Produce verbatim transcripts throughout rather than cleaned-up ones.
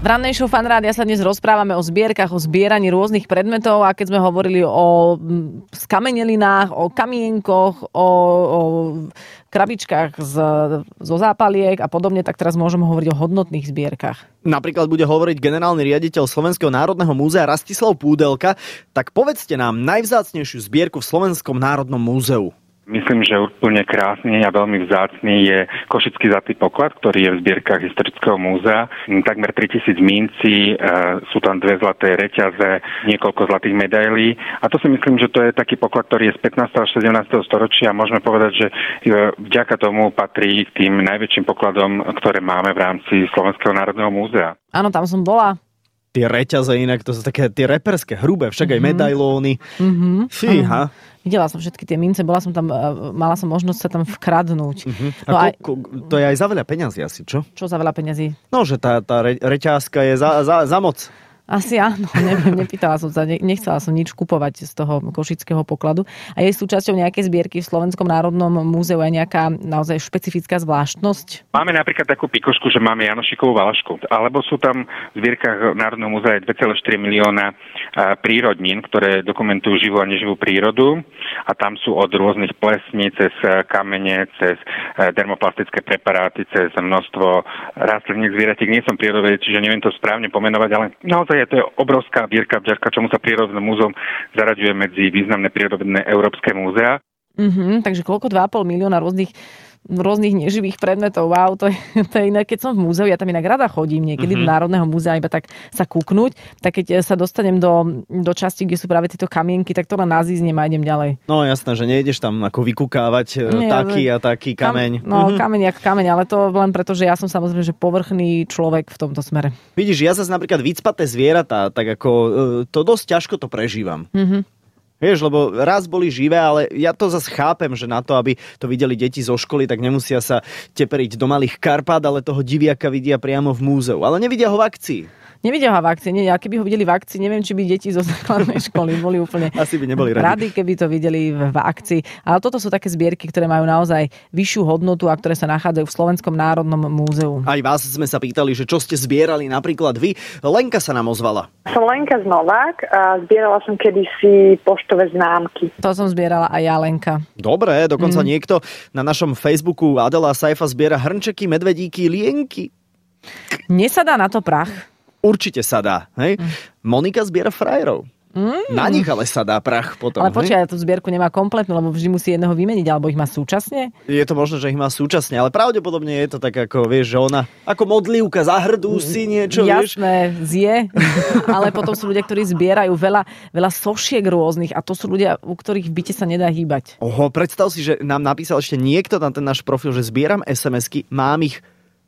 V rannej show Fan Rádia sa dnes rozprávame o zbierkach, o zbieraní rôznych predmetov a keď sme hovorili o skamenelinách, o kamienkoch, o, o krabičkách z, zo zápaliek a podobne, tak teraz môžeme hovoriť o hodnotných zbierkach. Napríklad bude hovoriť generálny riaditeľ Slovenského národného múzea Rastislav Púdelka. Tak povedzte nám najvzácnejšiu zbierku v Slovenskom národnom múzeu. Myslím, že úplne krásny a veľmi vzácny je Košický zlatý poklad, ktorý je v zbierkach Historického múzea. Takmer tritisíc mincí, sú tam dve zlaté reťaze, niekoľko zlatých medailí. A to si myslím, že to je taký poklad, ktorý je z pätnásteho až sedemnásteho storočia. Môžeme povedať, že vďaka tomu patrí k tým najväčším pokladom, ktoré máme v rámci Slovenského národného múzea. Áno, tam som bola. Tie reťaze inak, to sú také tie reperské, hrubé, však mm-hmm. aj medailóny. Mm-hmm. Fíha. Videla som všetky tie mince, bola som tam, mala som možnosť sa tam vkradnúť. Uh-huh. No a aj, ko, ko, to je aj za veľa peňazí asi, čo? Čo za veľa peňazí? No, že tá, tá re, reťazka je za, za, za moc. Asi áno, neviem, nepýtala som sa, nechcela som nič kupovať z toho Košického pokladu. A je súčasťou nejaké zbierky v Slovenskom národnom múzeu aj nejaká naozaj špecifická zvláštnosť? Máme napríklad takú pikošku, že máme Janošikovú valašku, alebo sú tam v zbierkach Národného múzea dva celé štyri milióna prírodnín, ktoré dokumentujú živú a neživú prírodu a tam sú od rôznych plesní cez kamene, cez dermoplastické preparáty, cez množstvo rastlinných zvieratík. Nie som prírodovedec, čiže neviem to správne pomenovať, ale naozaj je to obrovská zbierka, vďaka čomu sa Prírodné múzeum zaraďuje medzi významné prírodné európske múzea. Mm-hmm, takže koľko? dva a pol milióna rôznych rôznych neživých predmetov. Wow, to je, to je iné. Keď som v múzeu, ja tam inak rada chodím niekedy mm-hmm. do Národného múzea iba tak sa kúknúť, tak keď sa dostanem do, do časti, kde sú práve tieto kamienky, tak to len nazíznem a idem ďalej. No jasné, že nejdeš tam ako vykúkávať Nie, taký a taký kameň. Kam, no mm-hmm. kameň jak kameň, ale to len preto, že ja som samozrejme že povrchný človek v tomto smere. Vidíš, ja zase napríklad vycpaté zvieratá, tak ako to dosť ťažko to prežívam. Mhm. Vieš, lebo raz boli živé, ale ja to zase chápem, že na to, aby to videli deti zo školy, tak nemusia sa teperiť do malých Karpát, ale toho diviaka vidia priamo v múzeu. Ale nevidia ho v akcii. Nevidia ho v akcii, nie. A keby ho videli v akcii, neviem, či by deti zo základnej školy boli úplne Asi by neboli radi. radi, keby to videli v, v akcii. Ale toto sú také zbierky, ktoré majú naozaj vyššiu hodnotu a ktoré sa nachádzajú v Slovenskom národnom múzeu. Aj vás sme sa pýtali, že čo ste zbierali napríklad vy. Lenka sa nám ozvala. Som Lenka z Novák a zbierala som kedysi poštové známky. To som zbierala aj ja, Lenka. Dobre, dokonca mm. niekto na našom Facebooku Adela Saifa zbiera hrnčeky, medvedíky, lienky. Nesadá na to prach? Určite sa dá. Hej? Mm. Monika zbiera frajerov. Mm. Na nich ale sa dá prach potom. Ale počkaj, tú zbierku nemá kompletnú, lebo vždy musí jedného vymeniť, alebo ich má súčasne? Je to možné, že ich má súčasne, ale pravdepodobne je to tak ako, vieš, že ona ako modlivka, zahrdú si niečo, Jasné, vieš. zje, ale potom sú ľudia, ktorí zbierajú veľa, veľa sošiek rôznych a to sú ľudia, u ktorých v byte sa nedá hýbať. Oho, predstav si, že nám napísal ešte niekto na ten náš profil, že zbieram es em esky, mám ich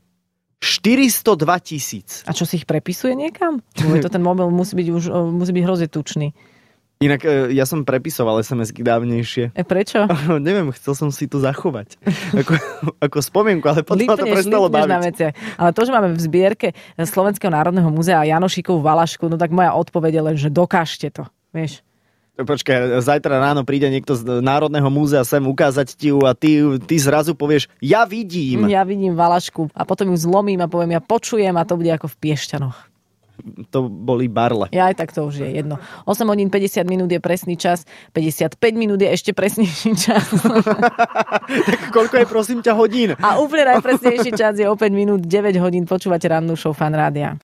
štyristodva tisíc. A čo si ich prepisuje niekam? To ten mobil musí byť už musí byť hrozne tučný. Inak ja som prepisoval es em esky dávnejšie. E prečo? Neviem, chcel som si to zachovať. Ako, ako spomienku, ale potom ma to prestalo baviť. Na veciach. Ale to, že máme v zbierke Slovenského národného múzea Janošikovú valašku, no tak moja odpoveď je len, že dokážte to. Vieš? Počkaj, zajtra ráno príde niekto z Národného múzea sem ukázať ti ju a ty, ty zrazu povieš, ja vidím. Ja vidím valašku a potom ju zlomím a poviem, ja počujem a to bude ako v Piešťanoch. To boli barle. Ja aj tak to už je jedno. osem hodín päťdesiat minút je presný čas, päťdesiatpäť minút je ešte presnejší čas. Tak koľko je prosím ťa hodín? A úplne najpresnejší čas je o päť minút, deväť hodín. Počúvate rannú show Fan Rádia.